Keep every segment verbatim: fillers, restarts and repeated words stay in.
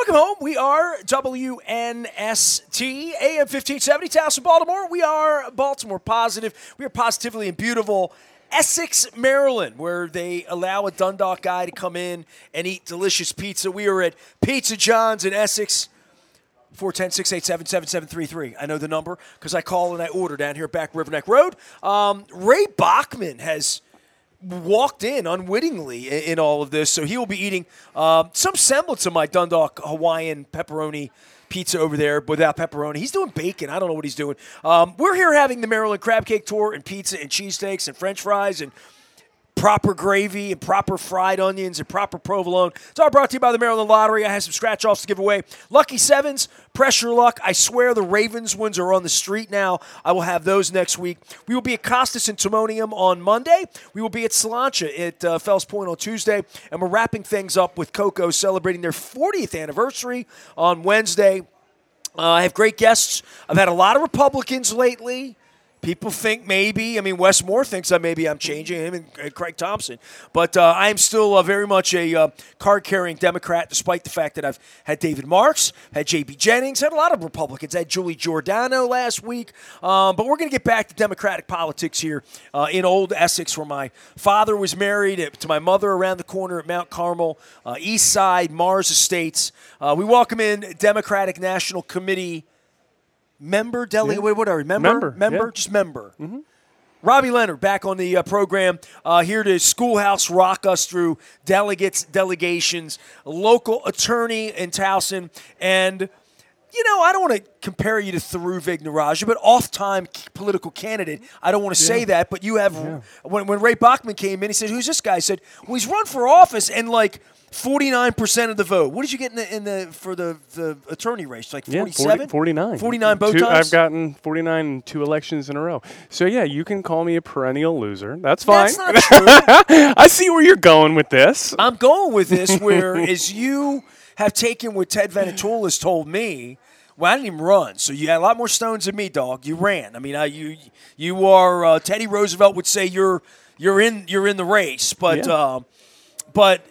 Welcome home. We are W N S T, A M fifteen seventy, Towson, Baltimore. We are Baltimore Positive. We are positively in beautiful Essex, Maryland, where they allow a Dundalk guy to come in and eat delicious pizza. We are at Pizza John's in Essex, four one zero, six eight seven, seven seven three three. I know the number because I call and I order down here back Riverneck Road. Um, Ray Bachman has walked in unwittingly in, in all of this, so he will be eating uh, some semblance of my Dundalk Hawaiian pepperoni pizza over there, but without pepperoni. He's doing bacon. I don't know what he's doing. Um, we're here having the Maryland Crab Cake Tour and pizza and cheesesteaks and French fries and proper gravy and proper fried onions and proper provolone. It's all brought to you by the Maryland Lottery. I have some scratch-offs to give away. Lucky Sevens, Pressure Luck. I swear the Ravens ones are on the street now. I will have those next week. We will be at Costas and Timonium on Monday. We will be at Slancha at uh, Fells Point on Tuesday. And we're wrapping things up with Coco celebrating their fortieth anniversary on Wednesday. Uh, I have great guests. I've had a lot of Republicans lately. People think maybe, I mean, Wes Moore thinks that maybe I'm changing him and, and Craig Thompson. But uh, I am still uh, very much a uh, card-carrying Democrat, despite the fact that I've had David Marks, had J B Jennings, had a lot of Republicans. I had Julie Giordano last week. Um, but we're going to get back to Democratic politics here uh, in Old Essex, where my father was married to my mother around the corner at Mount Carmel, uh, East Side, Mars Estates. Uh, we welcome in Democratic National Committee Member, delegate, yeah. what are we? Member? Member, Member? yeah. Just member. Mm-hmm. Robbie Leonard back on the uh, program, uh, here to schoolhouse rock us through delegates, delegations, local attorney in Towson. And, you know, I don't want to compare you to Thuroo Vignarajah, but off-time political candidate. I don't want to yeah. say that, but you have, yeah. when, when Ray Bachman came in, he said, who's this guy? He said, well, he's run for office and, like, forty-nine percent of the vote. What did you get in the, in the for the, the attorney race? Like forty-seven? Yeah, forty, forty-nine. forty-nine both two, times? I've gotten forty-nine in two elections in a row. So, yeah, you can call me a perennial loser. That's fine. That's not true. I see where you're going with this. I'm going with this where, as you have taken what Ted Venetoulas told me, well, I didn't even run, so you had a lot more stones than me, dog. You ran. I mean, I, you you are uh, Teddy Roosevelt would say you're you're in you're in the race, but yeah. uh, but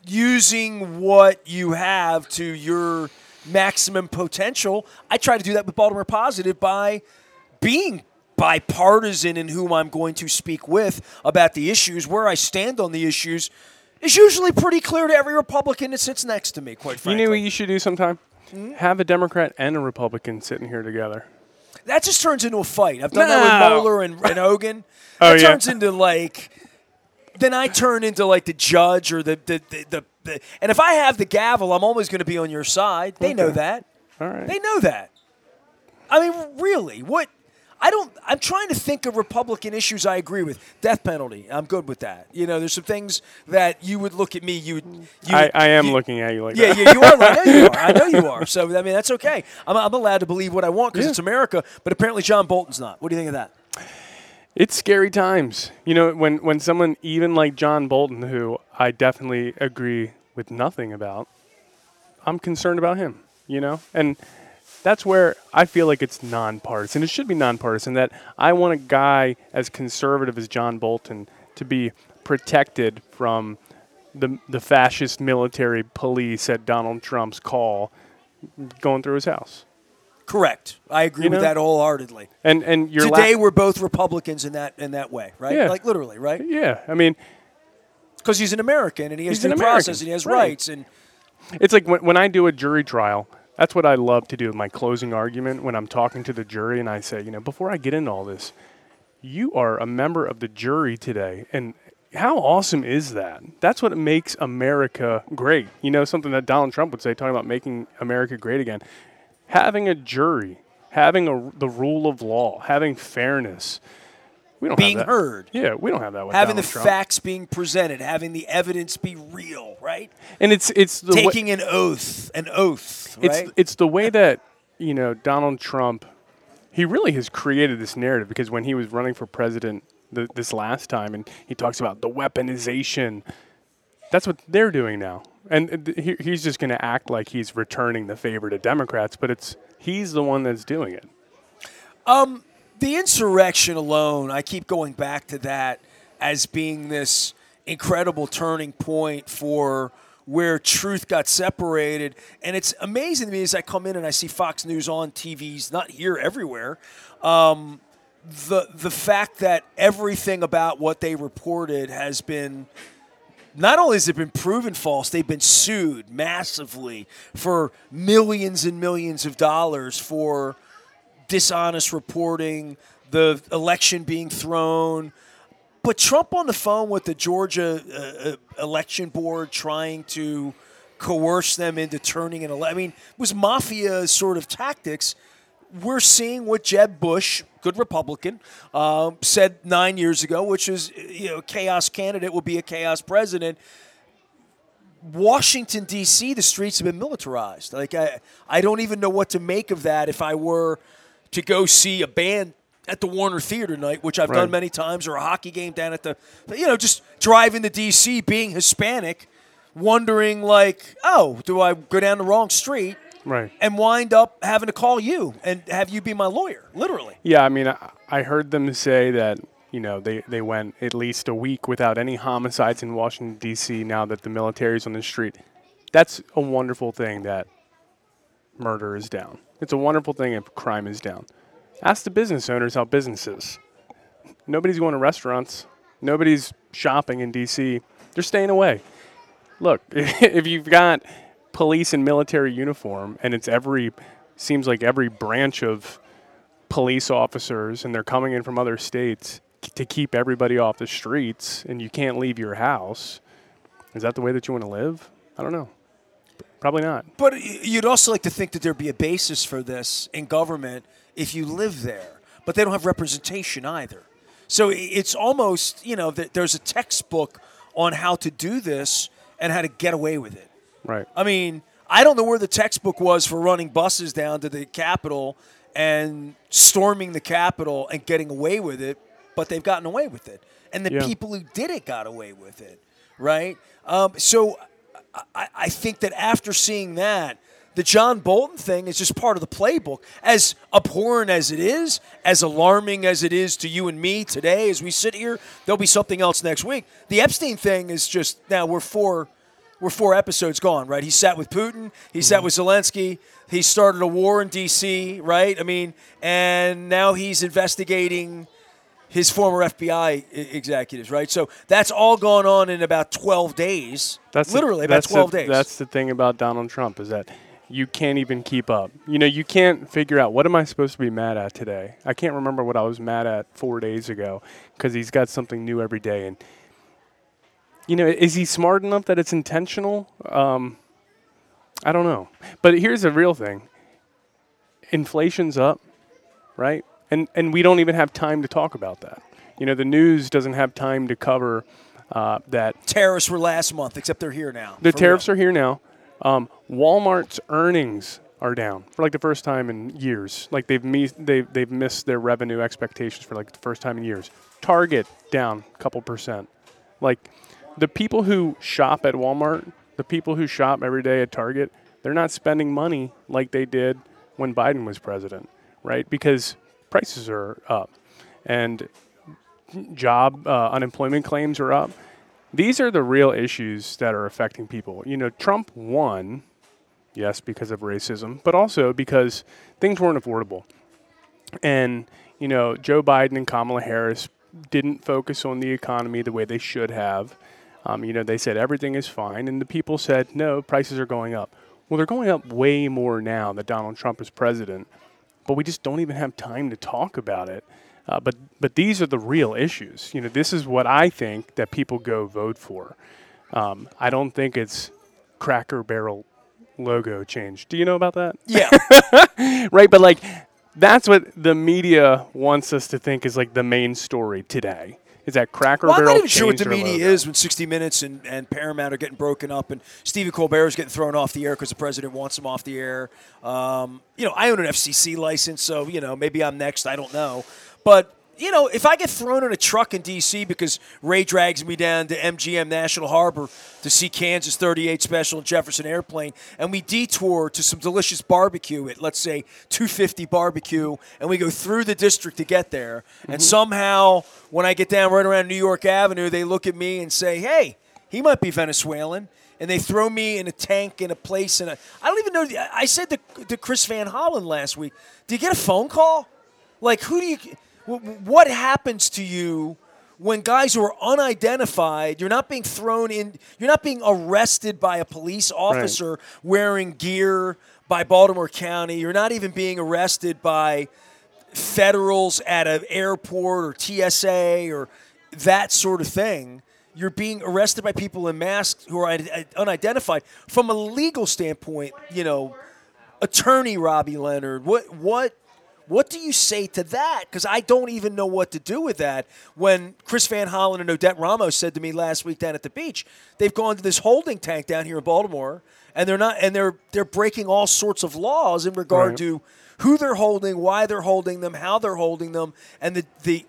using what you have to your maximum potential, I try to do that with Baltimore Positive by being bipartisan in whom I'm going to speak with about the issues. Where I stand on the issues is usually pretty clear to every Republican that sits next to me, quite frankly. You know what you should do sometime? Mm-hmm. Have a Democrat and a Republican sitting here together. That just turns into a fight. I've done no. that with Moeller and, and Hogan. oh, That yeah. turns into like... Then I turn into like the judge or the the, the, the, the and if I have the gavel, I'm always going to be on your side. They okay. know that. All right. They know that. I mean, really, what? I don't. I'm trying to think of Republican issues I agree with. Death penalty. I'm good with that. You know, there's some things that you would look at me. You would. You, I, I am you, looking at you like yeah, that. Yeah, you are. I know you are. I know you are. So I mean, that's okay. I'm, I'm allowed to believe what I want because yeah. it's America. But apparently, John Bolton's not. What do you think of that? It's scary times. You know, when, when someone even like John Bolton, who I definitely agree with nothing about, I'm concerned about him, you know? And that's where I feel like it's nonpartisan. It should be nonpartisan, that I want a guy as conservative as John Bolton to be protected from the the fascist military police at Donald Trump's call going through his house. Correct. I agree you with know? that wholeheartedly. And and you're Today la- we're both Republicans in that in that way, right? Yeah. Like literally, right? Yeah. I mean, because he's an American and he has He's due an process American. and he has Right. rights. And it's like when, when I do a jury trial, that's what I love to do with my closing argument when I'm talking to the jury and I say, you know, before I get into all this, you are a member of the jury today. And how awesome is that? That's what makes America great. You know, something that Donald Trump would say, talking about making America great again. Having a jury, having a, the rule of law, having fairness. We don't being have that. heard. Yeah, we don't have that with having Donald the Trump. facts being presented, having the evidence be real, right? And it's it's the taking way, an oath, an oath, right? It's it's the way that, you know, Donald Trump, he really has created this narrative, because when he was running for president the, this last time, and he talks about the weaponization, that's what they're doing now. And th- he, he's just going to act like he's returning the favor to Democrats, but it's he's the one that's doing it. Um, the insurrection alone, I keep going back to that as being this incredible turning point for where truth got separated. And it's amazing to me as I come in and I see Fox News on T Vs, not here, everywhere, um, the the fact that everything about what they reported has been, not only has it been proven false, they've been sued massively for millions and millions of dollars for dishonest reporting, the election being thrown. But Trump on the phone with the Georgia uh, election board trying to coerce them into turning an election. I mean, it was mafia sort of tactics. We're seeing what Jeb Bush, good Republican, uh, said nine years ago, which is, you know, chaos candidate will be a chaos president. Washington, D C, the streets have been militarized. Like, I, I don't even know what to make of that if I were to go see a band at the Warner Theater tonight, which I've right. done many times, or a hockey game down at the, you know, just driving to D C, being Hispanic, wondering like, oh, do I go down the wrong street? Right. And wind up having to call you and have you be my lawyer, literally. Yeah, I mean, I, I heard them say that, you know, they, they went at least a week without any homicides in Washington, D C now that the military's on the street. That's a wonderful thing that murder is down. It's a wonderful thing if crime is down. Ask the business owners how business is. Nobody's going to restaurants. Nobody's shopping in D C. They're staying away. Look, if you've got police in military uniform and it's every, seems like every branch of police officers and they're coming in from other states to keep everybody off the streets and you can't leave your house, is that the way that you want to live? I don't know. Probably not. But you'd also like to think that there'd be a basis for this in government if you live there. But they don't have representation either. So it's almost, you know, that there's a textbook on how to do this and how to get away with it. Right. I mean, I don't know where the textbook was for running buses down to the Capitol and storming the Capitol and getting away with it, but they've gotten away with it. And the yeah. people who did it got away with it, right? Um, so I, I think that after seeing that, the John Bolton thing is just part of the playbook. As abhorrent as it is, as alarming as it is to you and me today as we sit here, there'll be something else next week. The Epstein thing is just, now we're four, we're four episodes gone, right? He sat with Putin. He mm-hmm. sat with Zelensky. He started a war in D C, right? I mean, and now he's investigating his former F B I executives, right? So that's all going on in about twelve days. That's literally the, that's about twelve the, days. That's the thing about Donald Trump is that you can't even keep up. You know, you can't figure out, what am I supposed to be mad at today? I can't remember what I was mad at four days ago because he's got something new every day. And, you know, is he smart enough that it's intentional? Um, I don't know. But here's the real thing. Inflation's up, right? And and we don't even have time to talk about that. You know, the news doesn't have time to cover uh, that. Tariffs were last month, except they're here now. The tariffs real. are here now. Um, Walmart's earnings are down for like the first time in years. Like they've me- they've they've missed their revenue expectations for like the first time in years. Target down a couple percent. Like the people who shop at Walmart, the people who shop every day at Target, they're not spending money like they did when Biden was president, right? Because prices are up and job uh, unemployment claims are up. These are the real issues that are affecting people. You know, Trump won, yes, because of racism, but also because things weren't affordable. And, you know, Joe Biden and Kamala Harris didn't focus on the economy the way they should have. Um, you know, they said everything is fine, and the people said, no, prices are going up. Well, they're going up way more now that Donald Trump is president, but we just don't even have time to talk about it. Uh, but but these are the real issues. You know, this is what I think that people go vote for. Um, I don't think it's Cracker Barrel logo change. Do you know about that? Yeah. Right, but like that's what the media wants us to think is like the main story today. Is that Cracker well, Barrel? I'm not even sure what the their media logo. is when sixty minutes and, and Paramount are getting broken up and Stephen Colbert is getting thrown off the air because the president wants him off the air. Um, you know, I own an F C C license, so, you know, maybe I'm next. I don't know. But, you know, if I get thrown in a truck in D C because Ray drags me down to M G M National Harbor to see Kansas thirty-eight Special and Jefferson Airplane, and we detour to some delicious barbecue at, let's say, two fifty Barbecue, and we go through the district to get there, mm-hmm. and somehow when I get down right around New York Avenue, they look at me and say, hey, he might be Venezuelan. and they throw me in a tank in a place. And I don't even know. I said to, to Chris Van Hollen last week, do you get a phone call? Like, who do you – what happens to you when guys who are unidentified, you're not being thrown in – you're not being arrested by a police officer right. wearing gear by Baltimore County. You're not even being arrested by federals at an airport or T S A or that sort of thing. You're being arrested by people in masks who are unidentified. From a legal standpoint, you know, attorney Robbie Leonard, what what what do you say to that? Because I don't even know what to do with that. When Chris Van Hollen and Odette Ramos said to me last week down at the beach, they've gone to this holding tank down here in Baltimore, and they're not, and they're they're breaking all sorts of laws in regard right. to who they're holding, why they're holding them, how they're holding them, and the the.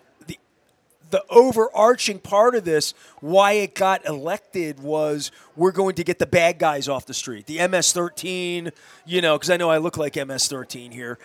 The overarching part of this, why it got elected, was we're going to get the bad guys off the street. The M S thirteen, you know, because I know I look like M S thirteen here.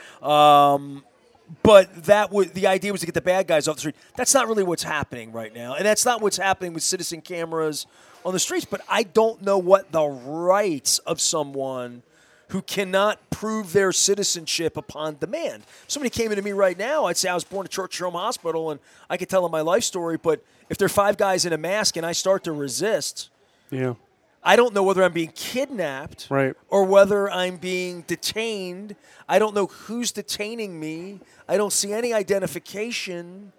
Um, but that was, the idea was to get the bad guys off the street. That's not really what's happening right now. And that's not what's happening with citizen cameras on the streets. But I don't know what the rights of someone who cannot prove their citizenship upon demand. If somebody came into me right now, I'd say I was born at Church Jerome Hospital, and I could tell them my life story, but if there are five guys in a mask and I start to resist, yeah, I don't know whether I'm being kidnapped right. or whether I'm being detained. I don't know who's detaining me. I don't see any identification.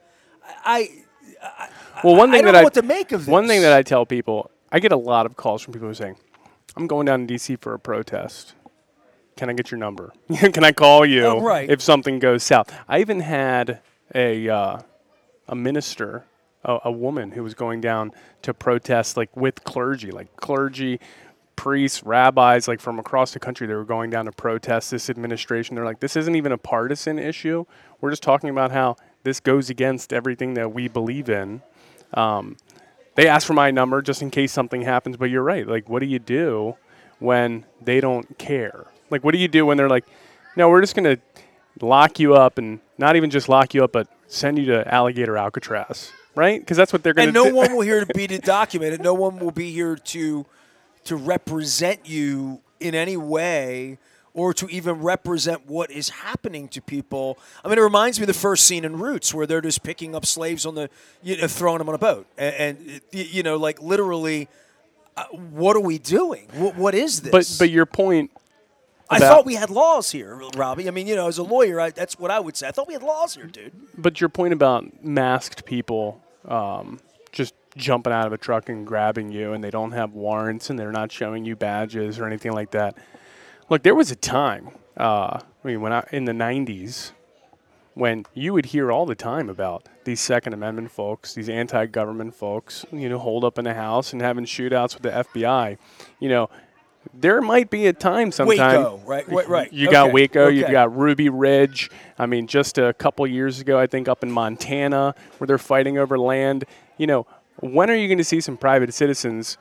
I, I, well, one thing I don't that know I, what to make of this. One thing that I tell people, I get a lot of calls from people who are saying, I'm going down to D C for a protest. Can I get your number? Can I call you oh, right. if something goes south? I even had a uh, a minister, a, a woman who was going down to protest, like with clergy, like clergy, priests, rabbis, like from across the country. They were going down to protest this administration. They're like, this isn't even a partisan issue. We're just talking about how this goes against everything that we believe in. Um, they asked for my number just in case something happens. But you're right. Like, what do you do when they don't care? Like, what do you do when they're like, no, we're just going to lock you up, and not even just lock you up, but send you to Alligator Alcatraz, right? Because that's what they're going to do. And no one will here to be to document it. No one will be here to to represent you in any way or to even represent what is happening to people. I mean, it reminds me of the first scene in Roots where they're just picking up slaves on the, you know, throwing them on a boat. And, and you know, like literally, uh, what are we doing? What, what is this? But But your point... I thought we had laws here, Robbie. I mean, you know, as a lawyer, I, that's what I would say. I thought we had laws here, dude. But your point about masked people um, just jumping out of a truck and grabbing you, and they don't have warrants, and they're not showing you badges or anything like that. Look, there was a time, uh, I mean, when I, in the nineties, when you would hear all the time about these Second Amendment folks, these anti-government folks, you know, holed up in a house and having shootouts with the F B I, you know. There might be a time sometime. Waco, right? Right. right. You okay. got Waco. Okay. You've got Ruby Ridge. I mean, just a couple years ago, I think up in Montana, where they're fighting over land. You know, when are you going to see some private citizens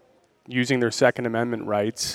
using their Second Amendment rights?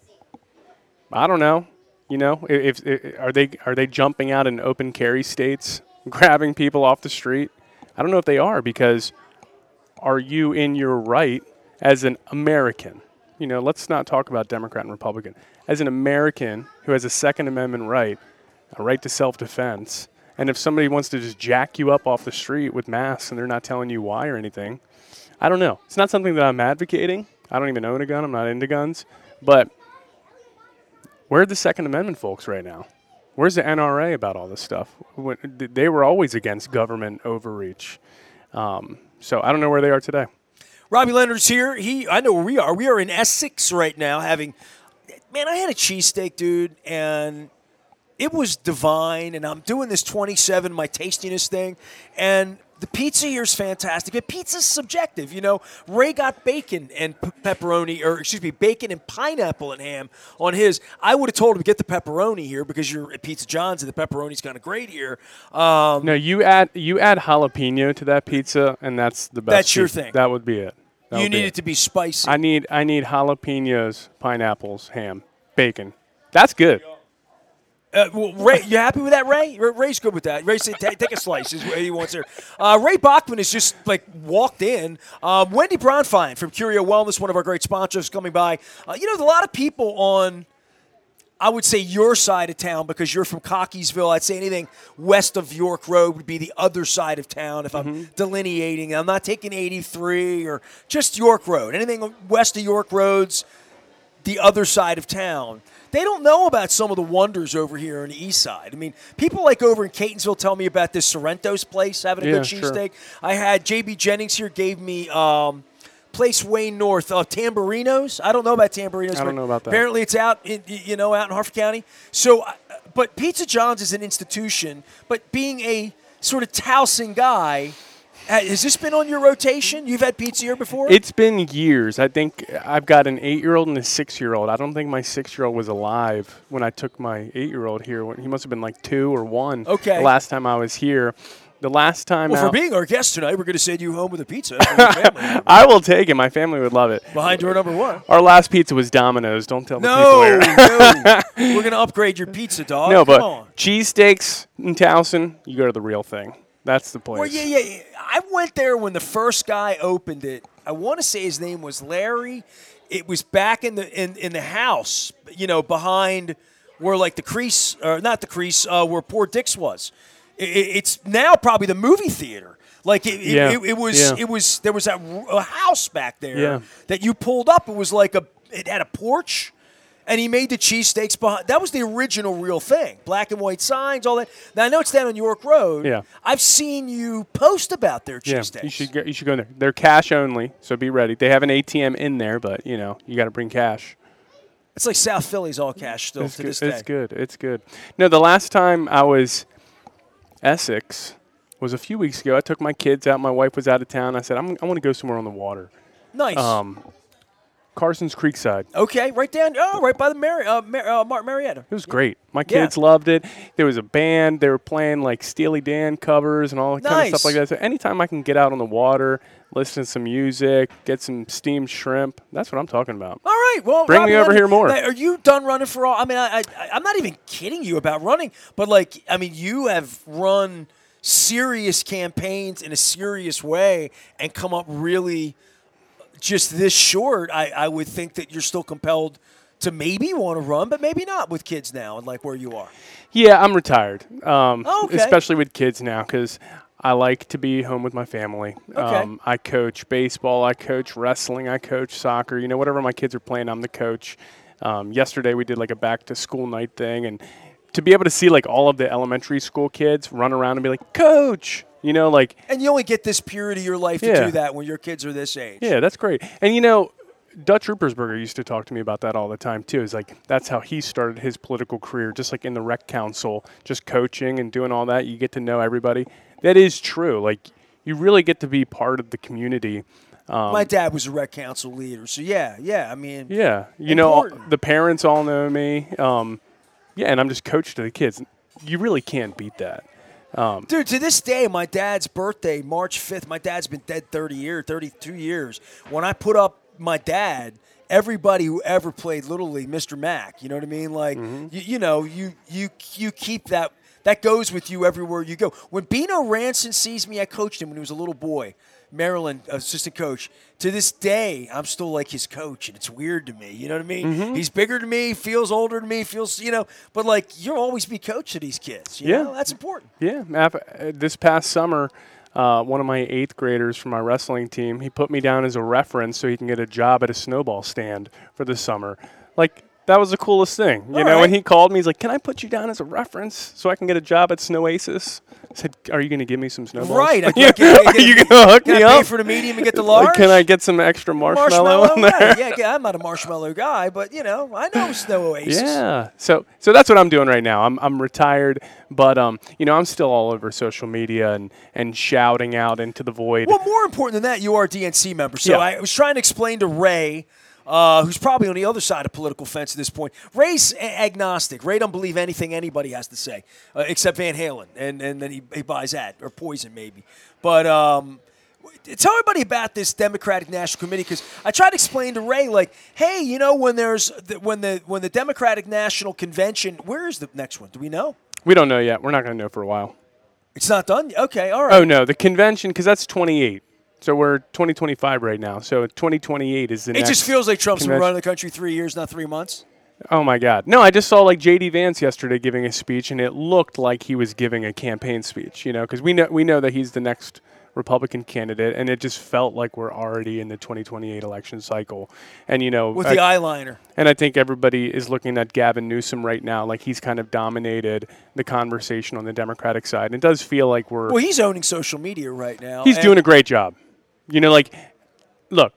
I don't know. You know, if, if are they are they jumping out in open carry states, grabbing people off the street? I don't know if they are, because are you in your right as an American? You know, let's not talk about Democrat and Republican. As an American who has a Second Amendment right, a right to self-defense, and if somebody wants to just jack you up off the street with masks and they're not telling you why or anything, I don't know. It's not something that I'm advocating. I don't even own a gun. I'm not into guns. But where are the Second Amendment folks right now? Where's the N R A about all this stuff? They were always against government overreach. Um, so I don't know where they are today. Robbie Leonard's here. He, I know where we are. We are in Essex right now having, man, I had a cheesesteak, dude, and it was divine. And I'm doing this twenty-seven, my tastiness thing, and the pizza here is fantastic. But pizza's subjective, you know. Ray got bacon and p- pepperoni, or excuse me, bacon and pineapple and ham on his. I would have told him to get the pepperoni here because you're at Pizza John's and the pepperoni's kind of great here. Um, no, you add you add jalapeno to that pizza, and that's the best. That's your pizza. thing. That would be it. That you would need be it to be spicy. I need I need jalapenos, pineapples, ham, bacon. That's good. Uh, well, Ray, you happy with that, Ray? Ray's good with that. Ray said, take, take a slice is what he wants there. Uh, Ray Bachman has just, like, walked in. Um, Wendy Bronfine from Curio Wellness, one of our great sponsors, coming by. Uh, you know, there's a lot of people on, I would say, your side of town because you're from Cockeysville. I'd say anything west of York Road would be the other side of town if mm-hmm. I'm delineating. I'm not taking eighty-three or just York Road. Anything west of York Road's the other side of town. They don't know about some of the wonders over here on the east side. I mean, people like over in Catonsville tell me about this Sorrento's place, having a yeah, good cheesesteak. Sure. I had J B Jennings here, gave me um, place way north of Tamburinos. I don't know about Tamburinos. I don't know about that. Apparently it's out, in, you know, out in Harford County. So, but Pizza John's is an institution, but being a sort of Towson guy, has this been on your rotation? You've had pizza here before? It's been years. I think I've got an eight-year-old and a six-year-old. I don't think my six-year-old was alive when I took my eight-year-old here. He must have been like two or one okay. the last time I was here. The last time Well, out, for being our guest tonight, we're going to send you home with a pizza. For your family. I will take it. My family would love it. Behind door number one. Our last pizza was Domino's. Don't tell the no, people where. No, we're going to upgrade your pizza, dog. No, Come but on. cheesesteaks in Towson, you go to the real thing. That's the place. Well, yeah, yeah, yeah. I went there when the first guy opened it. I want to say his name was Larry. It was back in the in, in the house, you know, behind where like the crease, or not the crease, uh, where Poor Dick's was. It, it's now probably the movie theater. Like it, yeah. it, it, it was, yeah. it was. There was a, a house back there yeah. that you pulled up. It was like a. It had a porch. And he made the cheesesteaks behind. That was the original real thing. Black and white signs, all that. Now, I know it's down on York Road. Yeah. I've seen you post about their cheesesteaks. Yeah, you should, go, you should go in there. They're cash only, so be ready. They have an A T M in there, but, you know, you got to bring cash. It's like South Philly's all cash still it's to good. this day. It's good. It's good. No, the last time I was Essex was a few weeks ago. I took my kids out. My wife was out of town. I said, I'm, I want to go somewhere on the water. Nice. Um, Carson's Creekside. Okay, right down, oh, right by the Mari- uh, Mar- uh, Martin Marietta. It was great. My kids yeah. loved it. There was a band. They were playing like Steely Dan covers and all that nice. kind of stuff like that. So anytime I can get out on the water, listen to some music, get some steamed shrimp, that's what I'm talking about. All right, well, bring Robbie, me over me, here more. Are you done running for all? I mean, I, I, I'm not even kidding you about running, but like, I mean, you have run serious campaigns in a serious way and come up really just this short. I, I would think that you're still compelled to maybe want to run, but maybe not with kids now and like where you are. Yeah, I'm retired, um, oh, okay. especially with kids now because I like to be home with my family. Okay. Um, I coach baseball, I coach wrestling, I coach soccer. You know, whatever my kids are playing, I'm the coach. Um, yesterday we did like a back-to-school night thing, and to be able to see like all of the elementary school kids run around and be like, Coach! You know, like. And you only get this period of your life to yeah. do that when your kids are this age. Yeah, that's great. And, you know, Dutch Ruppersberger used to talk to me about that all the time, too. It's like that's how he started his political career, just like in the rec council, just coaching and doing all that. You get to know everybody. That is true. Like, you really get to be part of the community. Um, My dad was a rec council leader. So, yeah, yeah, I mean. Yeah. You important. know, the parents all know me. Um, yeah, and I'm just coach to the kids. You really can't beat that. Um, Dude, to this day, my dad's birthday, March fifth, my dad's been dead thirty years, thirty-two years. When I put up my dad, everybody who ever played Little League, Mister Mack, you know what I mean? Like, mm-hmm. you, you know, you you you keep that. That goes with you everywhere you go. When Bino Ranson sees me, I coached him when he was a little boy. Maryland assistant coach. To this day, I'm still like his coach, and it's weird to me. You know what I mean? Mm-hmm. He's bigger than me, feels older than me, feels, you know, but like you'll always be coach to these kids. You yeah. know? That's important. Yeah. This past summer, uh, one of my eighth graders from my wrestling team, he put me down as a reference so he can get a job at a snowball stand for the summer. Like, that was the coolest thing. You All know, right. when he called me, he's like, can I put you down as a reference so I can get a job at Snowasis? I said, are you going to give me some snowballs? Right. I Are get, get, get, you going to hook can me I pay up? for the medium and get the large? Like, can I get some extra marshmallow, marshmallow in there? Right. Yeah, yeah, I'm not a marshmallow guy, but, you know, I know Snow Oasis. Yeah. So so that's what I'm doing right now. I'm I'm retired, but, um, you know, I'm still all over social media and, and shouting out into the void. Well, more important than that, you are a D N C member. So Yeah. I was trying to explain to Ray, uh, who's probably on the other side of political fence at this point. Ray's a- agnostic. Ray don't believe anything anybody has to say, uh, except Van Halen, and, and then he, he buys that, or Poison maybe. But um, Tell everybody about this Democratic National Committee, because I tried to explain to Ray, like, hey, you know, when there's the, when the when the Democratic National Convention, where is the next one? Do we know? We don't know yet. We're not going to know for a while. It's not done yet? Okay, all right. Oh, no, the convention, because that's twenty-eight. So we're twenty twenty-five right now. So twenty twenty-eight is the it next. It just feels like Trump's convention. been running the country three years, not three months. Oh, my God. No, I just saw, like, J D. Vance yesterday giving a speech, and it looked like he was giving a campaign speech, you know, because we know, we know that he's the next Republican candidate, and it just felt like we're already in the twenty twenty-eight election cycle. And, you know. With I, the eyeliner. And I think everybody is looking at Gavin Newsom right now, like he's kind of dominated the conversation on the Democratic side. And it does feel like we're. Well, he's owning social media right now. He's doing a great job. You know, like, look.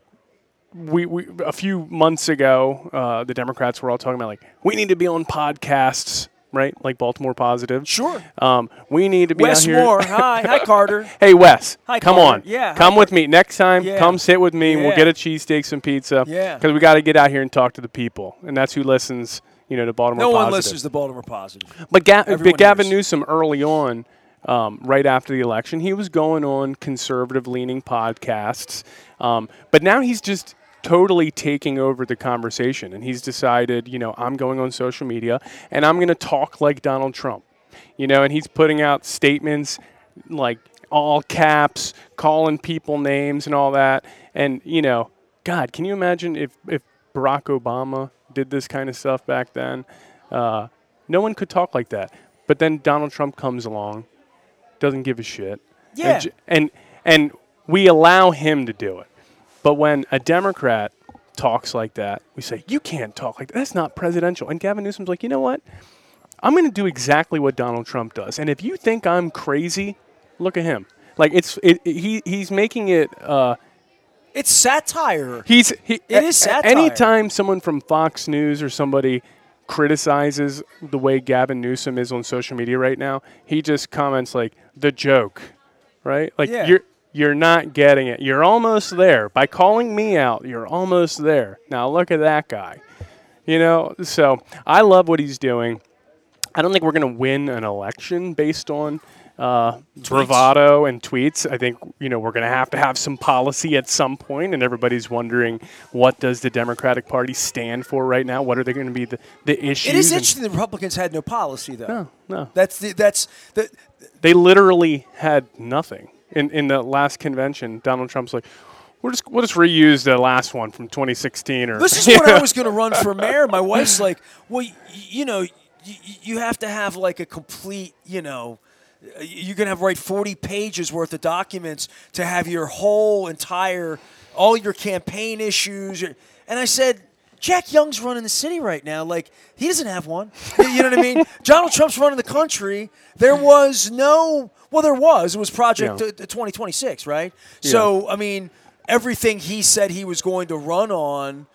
We, we a few months ago, uh, the Democrats were all talking about, like, we need to be on podcasts, right? Like Baltimore Positive. Sure. Um, we need to be Wes out here. Moore. Hi. Hi, Carter. Hey, Wes. Hi, come Carter. on. Yeah. Come hi, with me. Next time, yeah. come sit with me. Yeah. We'll get a cheesesteak, some pizza. Yeah. Because we got to get out here and talk to the people. And that's who listens, you know, to Baltimore no Positive. one listens to Baltimore Positive. But, Ga- but Gavin knows. Newsom early on, um, right after the election, he was going on conservative-leaning podcasts. Um, but now he's just totally taking over the conversation, and he's decided, you know, I'm going on social media and I'm going to talk like Donald Trump, you know, and he's putting out statements like all caps, calling people names and all that. And, you know, God, can you imagine if, if Barack Obama did this kind of stuff back then? Uh, no one could talk like that. But then Donald Trump comes along, doesn't give a shit. Yeah. And, and, and we allow him to do it. But when a Democrat talks like that, we say, you can't talk like that. That's not presidential. And Gavin Newsom's like, you know what? I'm going to do exactly what Donald Trump does. And if you think I'm crazy, look at him. Like, it's it, it, he he's making it uh, – It's satire. He's he, It is satire. Anytime someone from Fox News or somebody criticizes the way Gavin Newsom is on social media right now, he just comments like, the joke, right? Like, Yeah. you're – You're not getting it. You're almost there. By calling me out, you're almost there. Now look at that guy. You know, so I love what he's doing. I don't think we're going to win an election based on uh, bravado and tweets. I think, you know, we're going to have to have some policy at some point, and everybody's wondering, what does the Democratic Party stand for right now? What are they going to be the, the issues? It is interesting the Republicans had no policy, though. No, no. That's the, that's the. They literally had nothing. In in the last convention, Donald Trump's like, we'll just we'll just reuse the last one from twenty sixteen. Or this is when I was going to run for mayor. My wife's like, well, y- you know, y- you have to have like a complete, you know, you're going to have write forty pages worth of documents to have your whole entire, all your campaign issues. And I said, Jack Young's running the city right now. Like, he doesn't have one. You know what I mean? Donald Trump's running the country. There was no, well, there was. It was Project Yeah. uh, twenty twenty-six, right? Yeah. So, I mean, everything he said he was going to run on,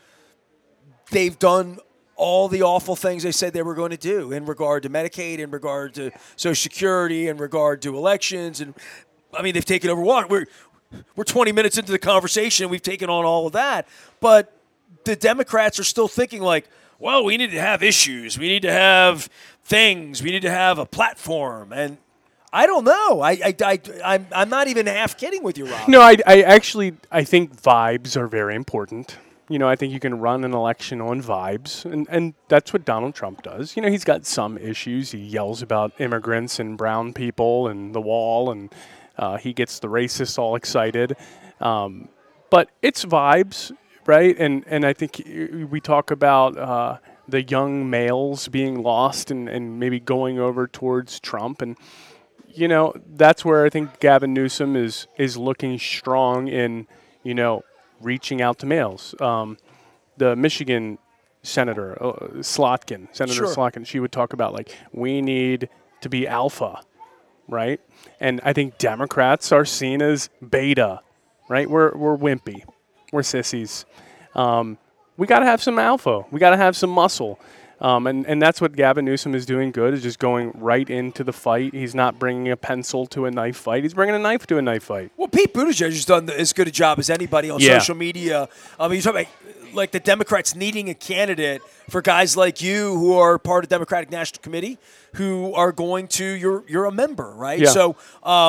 they've done all the awful things they said they were going to do in regard to Medicaid, in regard to Social Security, in regard to elections. And, I mean, they've taken over what? We're, we're twenty minutes into the conversation, and we've taken on all of that. But the Democrats are still thinking like, well, we need to have issues. We need to have things. We need to have a platform. And I don't know. I, I, I, I'm, I'm not even half kidding with you, Rob. No, I, I actually I think vibes are very important. You know, I think you can run an election on vibes, and, and that's what Donald Trump does. You know, he's got some issues. He yells about immigrants and brown people and the wall, and uh, he gets the racists all excited. Um, but it's vibes. Right, and and I think we talk about uh, the young males being lost and, and maybe going over towards Trump, and you know that's where I think Gavin Newsom is is looking strong in you know reaching out to males. Um, the Michigan senator uh, Slotkin, Senator Sure. Slotkin, she would talk about like we need to be alpha, right? And I think Democrats are seen as beta, right? We're we're wimpy. We're sissies. Um, we got to have some alpha. We got to have some muscle. Um, and, and that's what Gavin Newsom is doing good, is just going right into the fight. He's not bringing a pencil to a knife fight. He's bringing a knife to a knife fight. Well, Pete Buttigieg has done as good a job as anybody on Yeah. social media. I mean, you're talking about like the Democrats needing a candidate for guys like you who are part of the Democratic National Committee, who are going to, you're, you're a member, right? Yeah. So, um,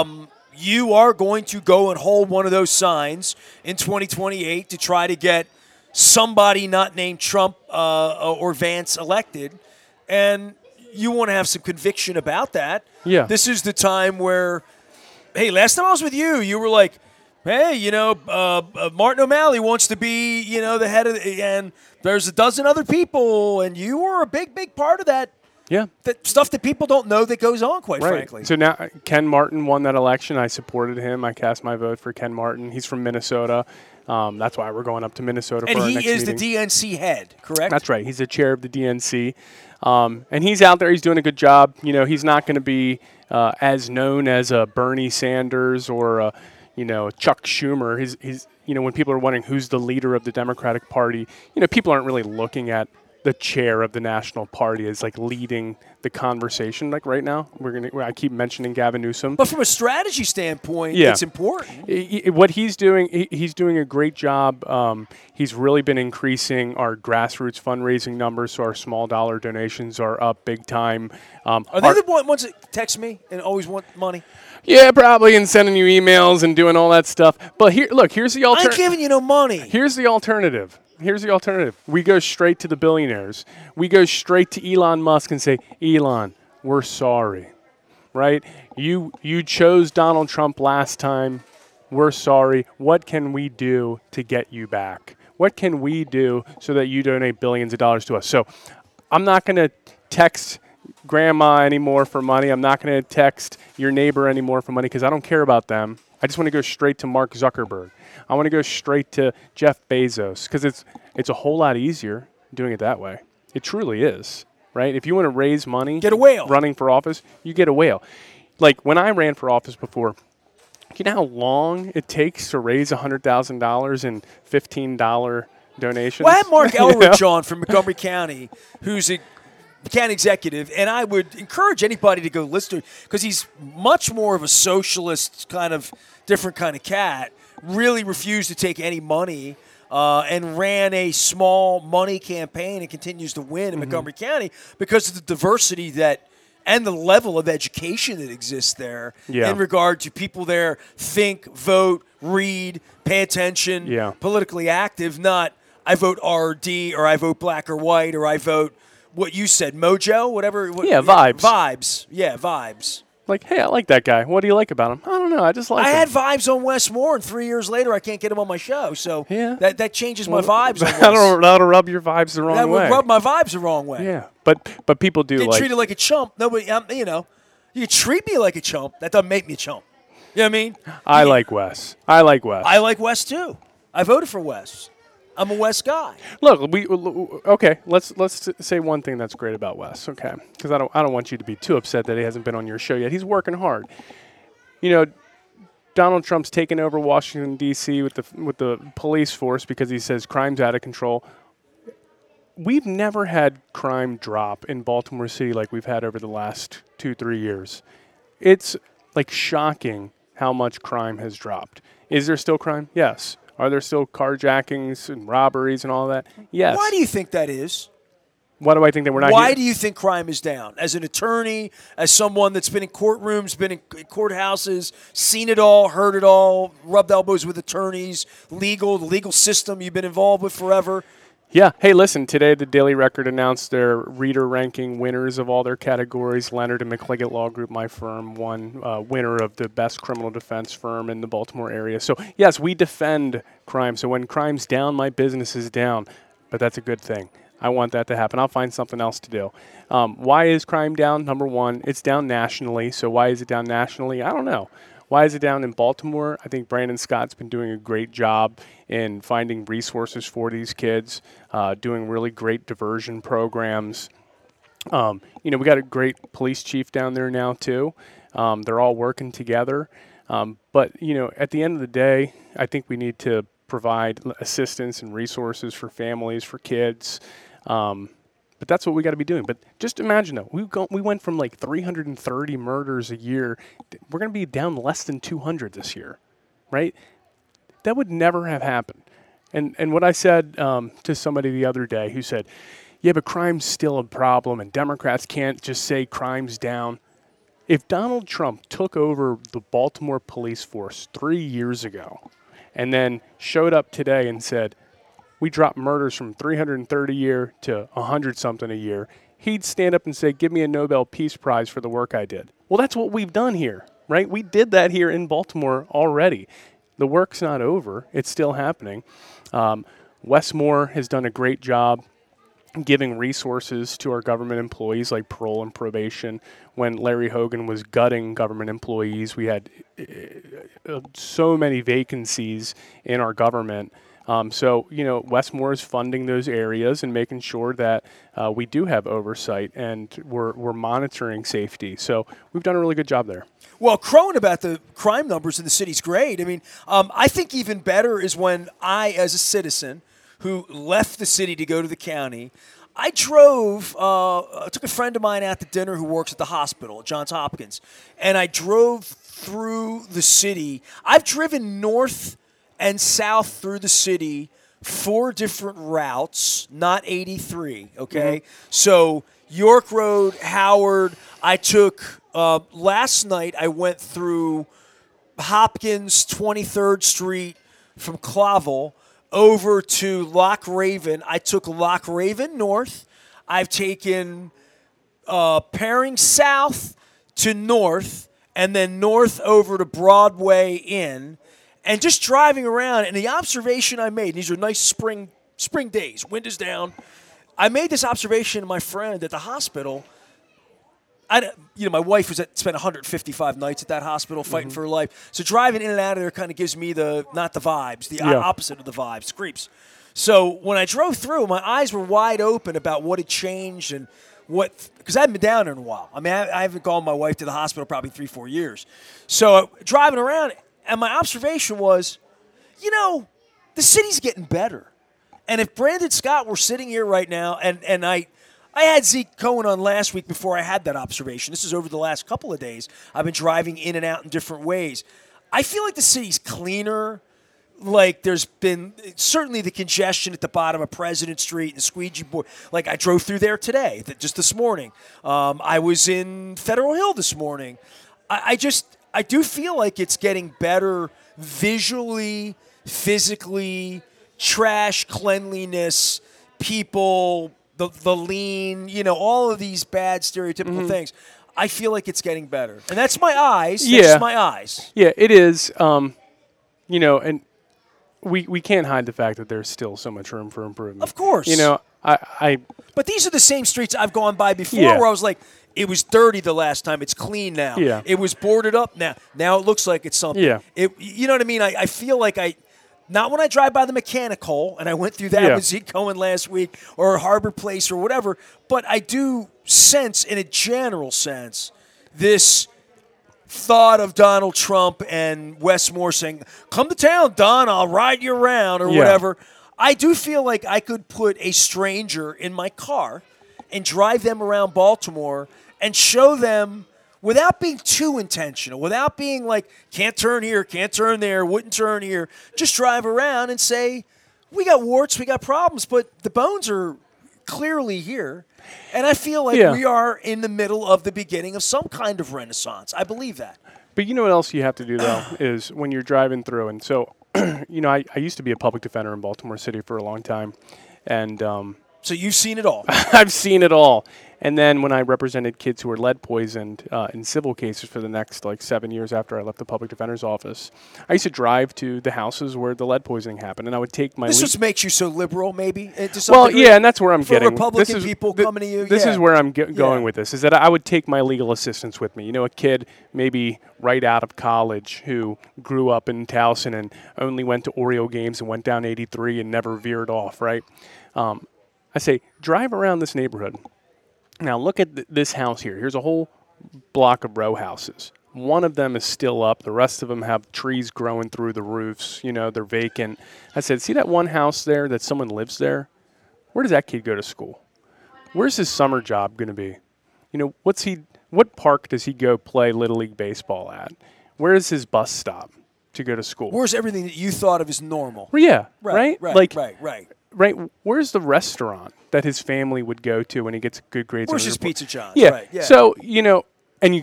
you are going to go and hold one of those signs in twenty twenty-eight to try to get somebody not named Trump uh, or Vance elected, and you want to have some conviction about that. Yeah. This is the time where, hey, last time I was with you, you were like, hey, you know, uh, uh, Martin O'Malley wants to be, you know, the head of the, and there's a dozen other people, and you were a big, big part of that. Yeah. That stuff that people don't know that goes on, quite right. frankly. So now Ken Martin won that election. I supported him. I cast my vote for Ken Martin. He's from Minnesota. Um, that's why we're going up to Minnesota and for our he next is meeting. the D N C head, correct? That's right. He's the chair of the D N C. Um, and he's out there. He's doing a good job. You know, he's not going to be uh, as known as a Bernie Sanders or a, you know, Chuck Schumer. He's, he's, you know, when people are wondering who's the leader of the Democratic Party, you know, people aren't really looking at the chair of the national party as like leading the conversation. Like right now, we're gonna. I keep mentioning Gavin Newsom, but from a strategy standpoint, yeah. it's important. He, what he's doing, he, he's doing a great job. Um, he's really been increasing our grassroots fundraising numbers, so our small dollar donations are up big time. Um, are they our, the ones that text me and always want money? Yeah, probably, and sending you emails and doing all that stuff. But here, look, here's the I ain't alternative. giving you no money. Here's the alternative. Here's the alternative. We go straight to the billionaires. We go straight to Elon Musk and say, Elon, we're sorry, right? You you chose Donald Trump last time. We're sorry. What can we do to get you back? What can we do so that you donate billions of dollars to us? So I'm not going to text grandma anymore for money. I'm not going to text your neighbor anymore for money because I don't care about them. I just want to go straight to Mark Zuckerberg. I want to go straight to Jeff Bezos because it's it's a whole lot easier doing it that way. It truly is, right? If you want to raise money, get a whale. Running for office, you get a whale. Like when I ran for office before, you know how long it takes to raise one hundred thousand dollars in fifteen dollars donations? Well, I had Mark Elrich you know? on from Montgomery County, who's a county executive, and I would encourage anybody to go listen to it because he's much more of a socialist kind of different kind of cat. Really refused to take any money uh, and ran a small money campaign and continues to win in mm-hmm. Montgomery County because of the diversity that and the level of education that exists there yeah. in regard to people there think, vote, read, pay attention, yeah. politically active, not I vote R or D or I vote black or white or I vote what you said, mojo, whatever. What, yeah, vibes. Vibes. Yeah, vibes. Like, hey, I like that guy. What do you like about him? I don't know. I just like I him. had vibes on Wes Moore, and three years later, I can't get him on my show. So yeah. that, that changes my well, vibes. That'll, that'll rub your vibes the wrong that way. That would rub my vibes the wrong way. Yeah, but but people do Get like treated like a chump. Nobody, um, you know, you can treat me like a chump. That doesn't make me a chump. You know what I mean? I yeah. like Wes. I like Wes. I like Wes too. I voted for Wes. I'm a Wes guy. Look, we okay. Let's let's say one thing that's great about Wes, okay? Because I don't I don't want you to be too upset that he hasn't been on your show yet. He's working hard. You know, Donald Trump's taken over Washington D C with the with the police force because he says crime's out of control. We've never had crime drop in Baltimore City like we've had over the last two three years. It's like shocking how much crime has dropped. Is there still crime? Yes. Are there still carjackings and robberies and all that? Yes. Why do you think that is? Why do I think that we're not Why here? do you think crime is down? As an attorney, as someone that's been in courtrooms, been in courthouses, seen it all, heard it all, rubbed elbows with attorneys, legal, the legal system you've been involved with forever. Yeah. Hey, listen, today the Daily Record announced their reader ranking winners of all their categories. Leonard and McLeggett Law Group, my firm, won uh, winner of the best criminal defense firm in the Baltimore area. So, yes, we defend crime. So when crime's down, my business is down. But that's a good thing. I want that to happen. I'll find something else to do. Um, why is crime down? Number one, it's down nationally. So why is it down nationally? I don't know. Why is it down in Baltimore? I think Brandon Scott's been doing a great job in finding resources for these kids, uh, doing really great diversion programs. Um, you know, we got a great police chief down there now, too. Um, they're all working together. Um, but, you know, at the end of the day, I think we need to provide assistance and resources for families, for kids. Um, but that's what we got to be doing. But just imagine, though, we go, we went from like three hundred thirty murders a year. We're going to be down less than two hundred this year, right? That would never have happened. And and what I said um, to somebody the other day who said, yeah, but crime's still a problem and Democrats can't just say crime's down. If Donald Trump took over the Baltimore police force three years ago and then showed up today and said, we dropped murders from three hundred thirty a year to one hundred something a year, he'd stand up and say, give me a Nobel Peace Prize for the work I did. Well, that's what we've done here, right? We did that here in Baltimore already. The work's not over. It's still happening. Um, Wes Moore has done a great job giving resources to our government employees like parole and probation. When Larry Hogan was gutting government employees, we had uh, so many vacancies in our government. Um, so, you know, Wes Moore is funding those areas and making sure that uh, we do have oversight and we're, we're monitoring safety. So we've done a really good job there. Well, crowing about the crime numbers in the city's great. I mean, um, I think even better is when I, as a citizen who left the city to go to the county, I drove, uh, I took a friend of mine out to dinner who works at the hospital at Johns Hopkins, and I drove through the city. I've driven north and south through the city four different routes, not eighty-three, okay? Mm-hmm. So York Road, Howard, I took, uh, last night I went through Hopkins, twenty-third Street from Clavel over to Loch Raven. I took Loch Raven north. I've taken uh, Paring south to north, and then north over to Broadway Inn. And just driving around, and the observation I made, these are nice spring spring days, wind is down. I made this observation to my friend at the hospital. I, you know, my wife was at, spent one hundred fifty-five nights at that hospital fighting mm-hmm. for her life. So driving in and out of there kind of gives me the, not the vibes, the yeah. opposite of the vibes, creeps. So when I drove through, my eyes were wide open about what had changed and what, because I haven't been down there in a while. I mean, I, I haven't gone my wife to the hospital probably three, four years. So uh, driving around, and my observation was, you know, the city's getting better. And if Brandon Scott were sitting here right now, and, and I I had Zeke Cohen on last week before I had that observation. This is over the last couple of days. I've been driving in and out in different ways. I feel like the city's cleaner. Like there's been certainly the congestion at the bottom of President Street and the squeegee board. Like I drove through there today, just this morning. Um, I was in Federal Hill this morning. I, I just... I do feel like it's getting better visually, physically, trash, cleanliness, people, the the lean, you know, all of these bad stereotypical mm-hmm. things. I feel like it's getting better. And that's my eyes. That's yeah. my eyes. Yeah, it is. Um, you know, and we we can't hide the fact that there's still so much room for improvement. Of course. You know, I... I but these are the same streets I've gone by before yeah. where I was like, it was dirty the last time. It's clean now. Yeah. It was boarded up now. Now it looks like it's something. Yeah. It, you know what I mean? I, I feel like I, not when I drive by the mechanic hole, and I went through that yeah. with Zeke Cohen last week, or Harbor Place or whatever, but I do sense, in a general sense, this thought of Donald Trump and Wes Moore saying, come to town, Don, I'll ride you around, or yeah. whatever. I do feel like I could put a stranger in my car and drive them around Baltimore and show them without being too intentional, without being like, can't turn here, can't turn there, wouldn't turn here. Just drive around and say, we got warts, we got problems, but the bones are clearly here. And I feel like yeah. we are in the middle of the beginning of some kind of renaissance. I believe that. But you know what else you have to do, though, is when you're driving through. And so, you know, I, I used to be a public defender in Baltimore City for a long time. And um, so you've seen it all. I've seen it all. And then when I represented kids who were lead poisoned uh, in civil cases for the next like seven years after I left the public defender's office, I used to drive to the houses where the lead poisoning happened, and I would take my. This le- just makes you so liberal, maybe. To some well, degree, yeah, and that's where I'm for getting. Republican this is, people th- coming to you. This yeah. is where I'm ge- going yeah. with this. Is that I would take my legal assistants with me. You know, a kid maybe right out of college who grew up in Towson and only went to Oriole games and went down eighty-three and never veered off. Right. Um, I say drive around this neighborhood. Now, look at th- this house here. Here's a whole block of row houses. One of them is still up. The rest of them have trees growing through the roofs. You know, they're vacant. I said, see that one house there that someone lives there? Where does that kid go to school? Where's his summer job going to be? You know, what's he? What park does he go play Little League Baseball at? Where is his bus stop to go to school? Where's everything that you thought of as normal? Well, yeah, right, right? Right, like, right, right. Right, where's the restaurant that his family would go to when he gets good grades? Where's his Pizza John's? Yeah. Right, yeah. So, you know, and you go,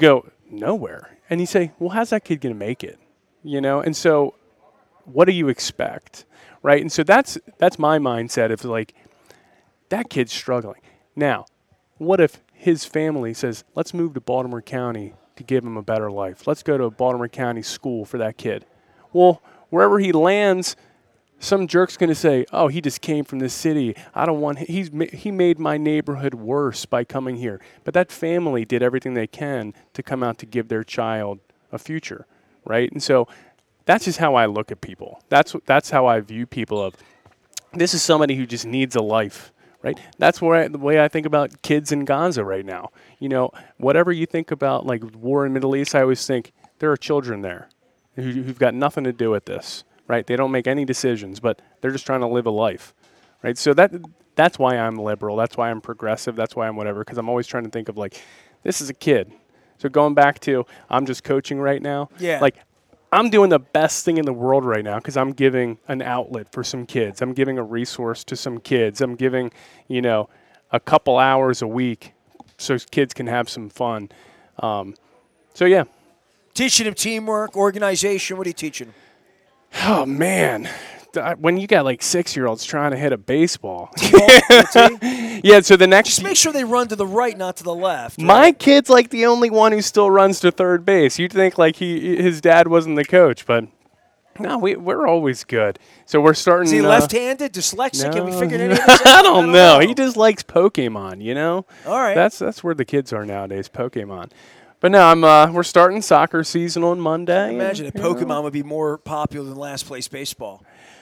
nowhere. And you say, well, how's that kid going to make it? You know? And so what do you expect? Right? And so that's that's my mindset of like, that kid's struggling. Now, what if his family says, let's move to Baltimore County to give him a better life. Let's go to a Baltimore County school for that kid. Well, wherever he lands, some jerk's going to say, oh, he just came from this city. I don't want, he's he made my neighborhood worse by coming here. But that family did everything they can to come out to give their child a future, right? And so that's just how I look at people. That's that's how I view people of, this is somebody who just needs a life, right? That's where I, the way I think about kids in Gaza right now. You know, whatever you think about like war in the Middle East, I always think there are children there who, who've got nothing to do with this. Right, they don't make any decisions, but they're just trying to live a life, right? So that that's why I'm liberal. That's why I'm progressive. That's why I'm whatever, because I'm always trying to think of like, this is a kid. So going back to, I'm just coaching right now. Yeah. Like, I'm doing the best thing in the world right now because I'm giving an outlet for some kids. I'm giving a resource to some kids. I'm giving, you know, a couple hours a week so kids can have some fun. Um, so yeah. Teaching them teamwork, organization. What are you teaching them? Oh, man. When you got like six-year-olds trying to hit a baseball. Yeah, so the next... Just make sure they run to the right, not to the left. Right? My kid's like the only one who still runs to third base. You'd think like he his dad wasn't the coach, but no, we, we're always good. So we're starting... Is he uh, left-handed, dyslexic? no, Have we figured any of this out? I don't, I don't know. know. He just likes Pokemon, you know? All right. That's, that's where the kids are nowadays, Pokemon. But no, I'm. Uh, we're starting soccer season on Monday. Imagine if and, you Pokemon know, would be more popular than last place baseball.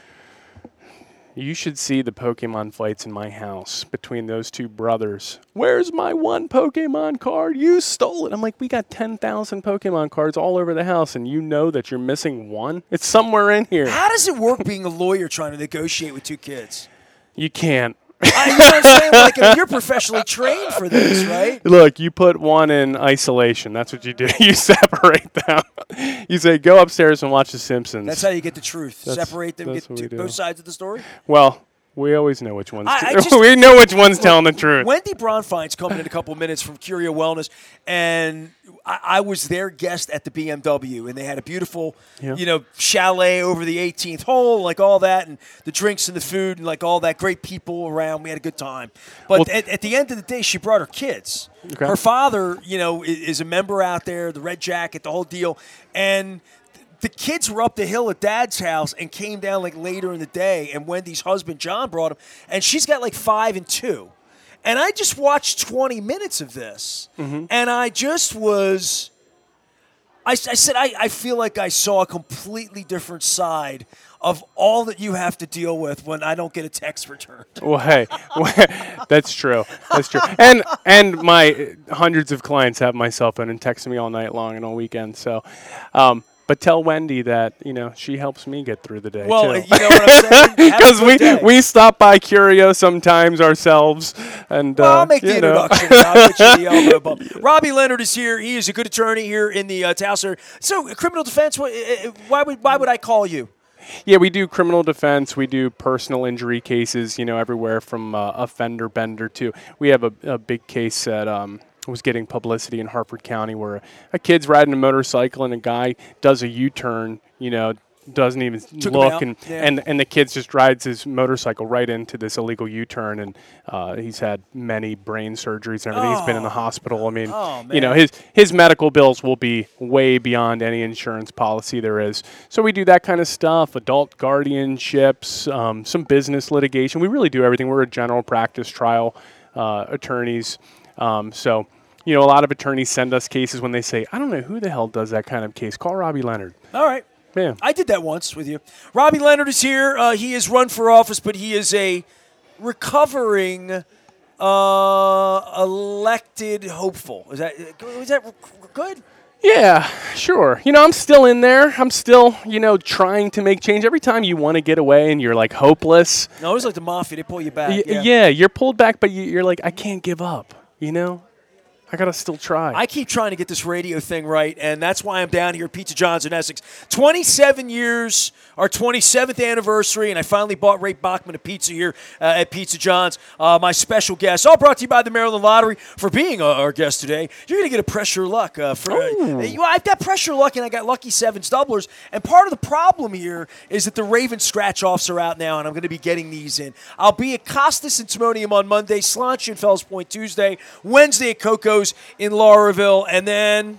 You should see the Pokemon fights in my house between those two brothers. Where's my one Pokemon card? You stole it. I'm like, we got ten thousand Pokemon cards all over the house, and you know that you're missing one? It's somewhere in here. How does it work being a lawyer trying to negotiate with two kids? You can't. I, you know what I'm saying? Like, I mean, you're professionally trained for this, right? Look, you put one in isolation. That's what you do. You separate them. You say, go upstairs and watch The Simpsons. That's how you get the truth. That's- Separate them, that's get what we two, do. both sides of the story. Well, we always know which one's. I- I t- just- we know which one's telling the truth. Wendy Bronfine's coming in a couple of minutes from Curio Wellness, and I, I was their guest at the B M W, and they had a beautiful, Yeah. you know, chalet over the eighteenth hole, like all that, and the drinks and the food, and like all that. Great people around. We had a good time. But Well- at, at the end of the day, she brought her kids. Okay. Her father, you know, i- is a member out there, the red jacket, the whole deal, and the kids were up the hill at Dad's house and came down like later in the day, and Wendy's husband John brought them, and she's got like five and two, and I just watched twenty minutes of this, Mm-hmm. and I just was, I, I said I, I feel like I saw a completely different side of all that you have to deal with when I don't get a text returned. Well, hey, that's true. That's true. And and my hundreds of clients have my cell phone and text me all night long and all weekend. So, um, but tell Wendy that you know she helps me get through the day Well, too. you know what I'm saying? Have a Because good we day. we stop by Curio sometimes ourselves, and Well, uh, I'll make the you know. introduction. I'll put you the elbow bump. Robbie Leonard is here. He is a good attorney here in the uh, Taos area. So, criminal defense. wh- uh, uh, Why would why would I call you? Yeah, we do criminal defense. We do personal injury cases, you know, everywhere from uh, a fender bender to we have a, a big case that um, was getting publicity in Hartford County where a kid's riding a motorcycle and a guy does a U-turn, you know, doesn't even Took him look, out, and, yeah. and and the kid just rides his motorcycle right into this illegal U-turn, and uh, he's had many brain surgeries and everything. He's been in the hospital. I mean, Oh, you know, man. his his medical bills will be way beyond any insurance policy there is. So we do that kind of stuff, adult guardianships, um, some business litigation. We really do everything. We're a general practice trial uh, attorneys. Um, so, you know, a lot of attorneys send us cases when they say, I don't know who the hell does that kind of case. Call Robbie Leonard. All right. Yeah. I did that once with you. Robbie Leonard is here. Uh, he has run for office, but he is a recovering uh, elected hopeful. Is that is that good? Yeah, sure. You know, I'm still in there. I'm still, you know, trying to make change. Every time you want to get away and you're like hopeless, No, it was like the mafia. They pull you back. y- yeah. yeah. you're pulled back, but you, you're like, I can't give up, you know? I got to still try. I keep trying to get this radio thing right, and that's why I'm down here at Pizza John's in Essex. twenty-seven years, our twenty-seventh anniversary, and I finally bought Ray Bachman a pizza here uh, at Pizza John's. Uh, my special guest, all brought to you by the Maryland Lottery for being uh, our guest today. You're going to get a pressure luck. Uh, for uh, you, I've got pressure luck, and I got lucky sevens doublers. And part of the problem here is that the Raven scratch-offs are out now, and I'm going to be getting these in. I'll be at Costas and Timonium on Monday, Slancha and Fells Point Tuesday, Wednesday at Coco's in Lauraville, and then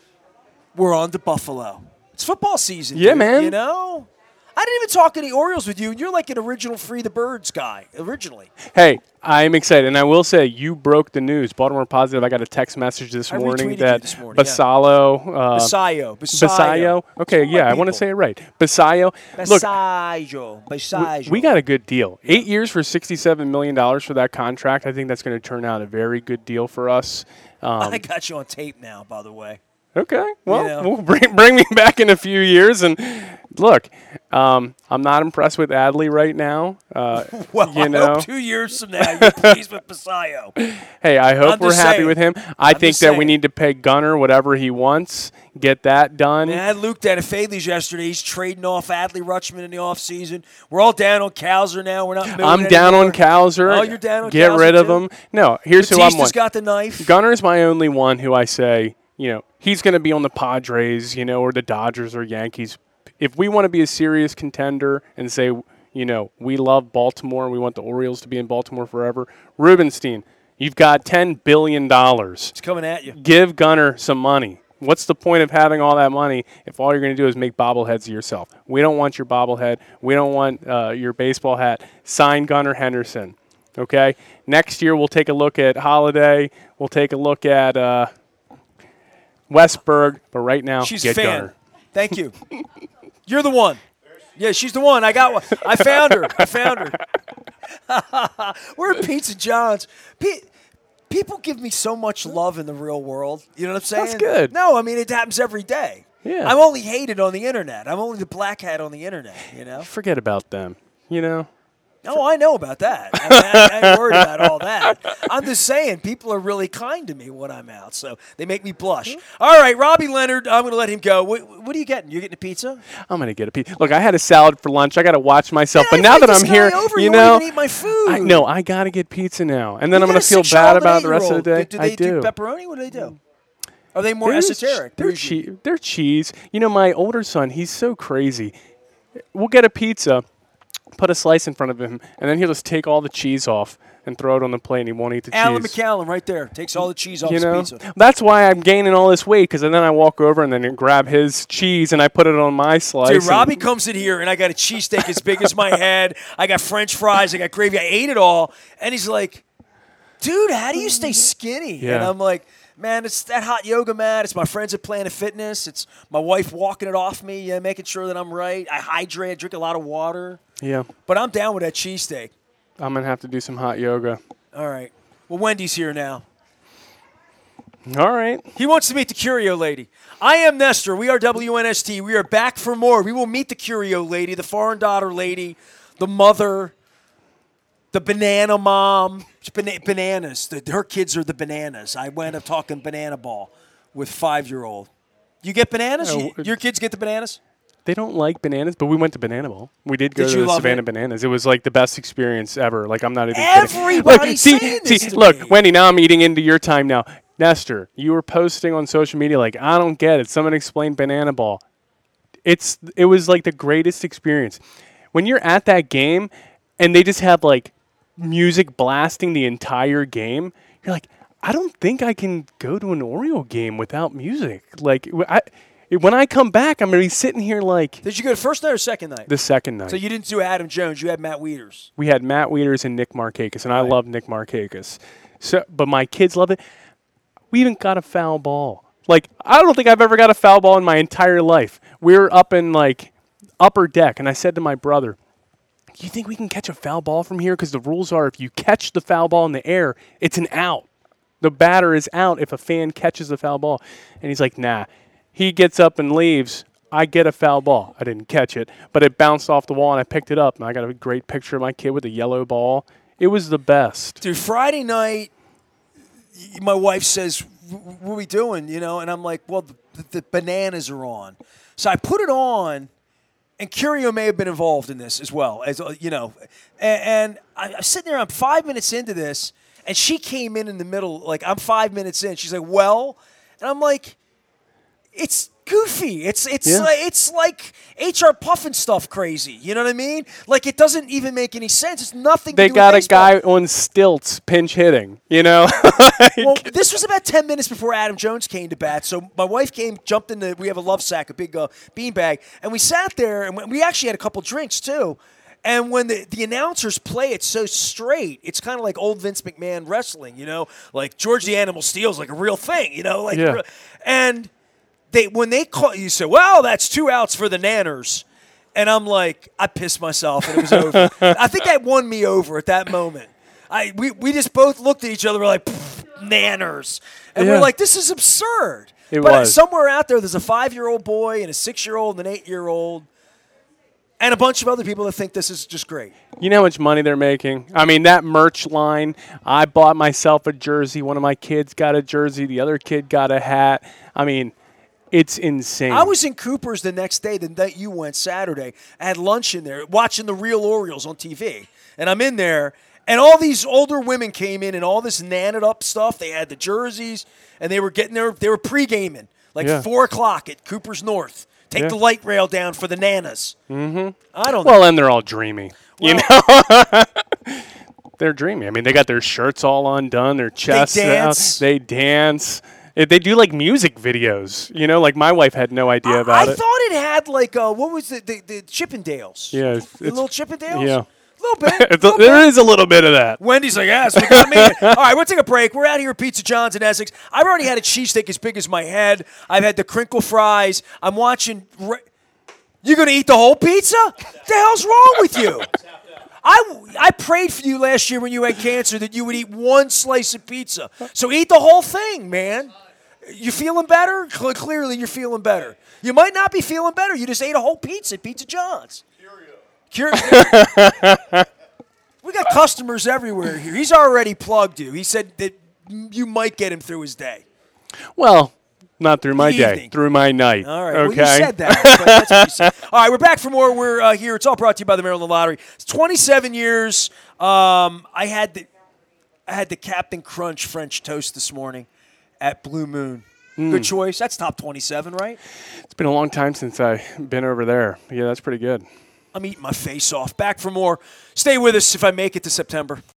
we're on to Buffalo. It's football season. Yeah, dude, man. You know? I didn't even talk any Orioles with you, and you're like an original Free the Birds guy, originally. Hey, I'm excited, and I will say you broke the news. Baltimore Positive, I got a text message this I morning retweeted that you this morning, Basalo, uh, Basayo. Basayo. Okay, Some of my yeah, I want to people. say it right. Basayo. Look, Basayo. Basayo. we got a good deal. Eight years for sixty-seven million dollars for that contract. I think that's going to turn out a very good deal for us. Um, I got you on tape now, by the way. Okay. Well, You know. we'll bring bring me back in a few years. And look, um, I'm not impressed with Adley right now. Uh, Well, you I know, hope two years from now you're pleased with Basayo. hey, I hope I'm we're just happy saying. with him. I I'm think just that we saying. need to pay Gunner whatever he wants. Get that done. Man, I had Luke down at Fadley's yesterday. He's trading off Adley Rutschman in the offseason. We're all down on Cowser now. We're not moving I'm down anymore. on Cowser. Oh, you're down on Get Cowser, rid of too? him. No, here's who I'm Batista's one. got the knife. Gunner's my only one who I say, you know, he's going to be on the Padres, you know, or the Dodgers or Yankees. If we want to be a serious contender and say, you know, we love Baltimore and we want the Orioles to be in Baltimore forever, Rubenstein, you've got ten billion dollars. It's coming at you. Give Gunner some money. What's the point of having all that money if all you're going to do is make bobbleheads of yourself? We don't want your bobblehead. We don't want uh, your baseball hat. Sign Gunnar Henderson, okay? Next year we'll take a look at Holiday. We'll take a look at uh, Westberg. But right now, She's get a fan. Gunnar. Thank you. You're the one. Yeah, she's the one. I got one. I found her. I found her. We're at Pizza John's. Pe- people give me so much love in the real world. You know what I'm saying? That's good. No, I mean, it happens every day. Yeah. I'm only hated on the internet. I'm only the black hat on the internet, you know? Forget about them, you know? Oh, I know about that. I, mean, I, I ain't worried about all that. I'm just saying, people are really kind to me when I'm out, so they make me blush. All right, Robbie Leonard, I'm going to let him go. What, what are you getting? You getting a pizza? I'm going to get a piece. Look, I had a salad for lunch. I got to watch myself. Man, but I now that invite I'm this here, guy over. you You know, won't even eat my food. I, no, I got to get pizza now. And then You I'm got going a to feel six-year-old bad and about the rest of the eight-year-old. day. Do, do I they do. do pepperoni? What do they do? Are they more They're just- esoteric? They're, They're che- they're cheese. You know, my older son, he's so crazy. We'll get a pizza, put a slice in front of him, and then he'll just take all the cheese off and throw it on the plate, and he won't eat the Alan cheese. McCallum right there takes all the cheese off You his know, pizza. that's why I'm gaining all this weight, because then I walk over and then grab his cheese and I put it on my slice. Dude, and- Robbie comes in here, and I got a cheesesteak as big as my head. I got French fries. I got gravy. I ate it all. And he's like, dude, how do you stay skinny? Yeah. And I'm like, man, it's that hot yoga mat. It's my friends at Planet Fitness. It's my wife walking it off me, yeah, making sure that I'm right. I hydrate. I drink a lot of water. Yeah, But I'm down with that cheesesteak. I'm going to have to do some hot yoga. All right. Well, Wendy's here now. All right. He wants to meet the Curio Lady. I am Nestor. We are W N S T. We are back for more. We will meet the Curio Lady, the foreign daughter lady, the mother, the banana mom. It's bana- bananas. The, her kids are the bananas. I wound up talking banana ball with five-year-old. You get bananas? Oh, You- your kids get the bananas? They don't like bananas, but we went to Banana Ball. We did go Did to you the love Savannah it? Bananas. It was like the best experience ever. Like, I'm not even kidding. Everybody's see, saying see, this to look, me. Wendy, now I'm eating into your time now. Nestor, you were posting on social media like, I don't get it. Someone explain Banana Ball. It's It was like the greatest experience. When you're at that game and they just have like music blasting the entire game, you're like, I don't think I can go to an Oriole game without music. Like, w- I, when I come back, I'm going to be sitting here like Did you go the first night or second night? the second night. So you didn't do Adam Jones. You had Matt Wieters. We had Matt Wieters and Nick Markakis, and I love Nick Markakis. So, but my kids love it. We even got a foul ball. Like, I don't think I've ever got a foul ball in my entire life. We were up in, like, upper deck, and I said to my brother, do you think we can catch a foul ball from here? Because the rules are if you catch the foul ball in the air, it's an out. The batter is out if a fan catches the foul ball. And he's like, nah. He gets up and leaves. I get a foul ball. I didn't catch it, but it bounced off the wall, and I picked it up. And I got a great picture of my kid with a yellow ball. It was the best. Dude, Friday night, my wife says, what are we doing? You know, and I'm like, well, the, the bananas are on. So I put it on, and Curio may have been involved in this as well, as uh, you know. And, and I, I'm sitting there, I'm five minutes into this, and she came in in the middle, like I'm five minutes in. She's like, well, and I'm like, it's goofy. It's it's Yeah. like, it's like H R Puffin stuff crazy. You know what I mean? Like it doesn't even make any sense. It's nothing. They to do got a with baseball. guy on stilts pinch hitting, you know? Well, this was about ten minutes before Adam Jones came to bat. So my wife came, jumped in the, we have a love sack, a big uh, beanbag, and we sat there, and we actually had a couple drinks too. And when the, the announcers play it so straight, it's kind of like old Vince McMahon wrestling, you know? Like George the Animal Steel's like a real thing, you know? Like, Yeah. And they when they call, you say, well, that's two outs for the Nanners. And I'm like, I pissed myself, and it was over. I think that won me over at that moment. I we, we just both looked at each other, we're like, Nanners. And Yeah. we're like, this is absurd. It but was. somewhere out there, there's a five-year-old boy and a six-year-old and an eight-year-old and a bunch of other people that think this is just great. You know how much money they're making? I mean, that merch line, I bought myself a jersey. One of my kids got a jersey. The other kid got a hat. I mean, it's insane. I was in Cooper's the next day, the night you went, Saturday. I had lunch in there watching the real Orioles on T V. And I'm in there, and all these older women came in and all this nanted up stuff. They had the jerseys, and they were getting their, they were pre-gaming, like Yeah. four o'clock at Cooper's North. Take Yeah. the light rail down for the Nanas. Mm-hmm. I don't know. Well, and they're all dreamy. You know? They're dreamy. I mean, they got their shirts all undone, their chests dance. out. They dance. It- They do like music videos. You know, like my wife had no idea I, about I it. thought it had like, uh, what was the, the, the Chippendales? Yeah, it's- The it's- little Chippendales? yeah. A little bit. It's little a, there bit. is a little bit of that. Wendy's like, yes, we got me. All right, we'll take a break. We're out here at Pizza John's in Essex. I've already had a cheesesteak as big as my head. I've had the crinkle fries. I'm watching. Re- You're going to eat the whole pizza? What the hell's wrong with you? I, I prayed for you last year when you had cancer that you would eat one slice of pizza. So eat the whole thing, man. You feeling better? Cle- Clearly you're feeling better. You might not be feeling better. You just ate a whole pizza at Pizza John's. Curio. We got customers everywhere here. He's already plugged you. He said that you might get him through his day. Well, not through my Evening. day, through my night. All right. Okay. Well, you said that. But that's what you said. All right, we're back for more. We're uh, here. It's all brought to you by the Maryland Lottery. It's twenty-seven years. Um, I had the I had the Captain Crunch French toast this morning at Blue Moon. Hmm. Good choice. That's top twenty-seven, right? It's been a long time since I've been over there. Yeah, that's pretty good. I'm eating my face off. Back for more. Stay with us if I make it to September.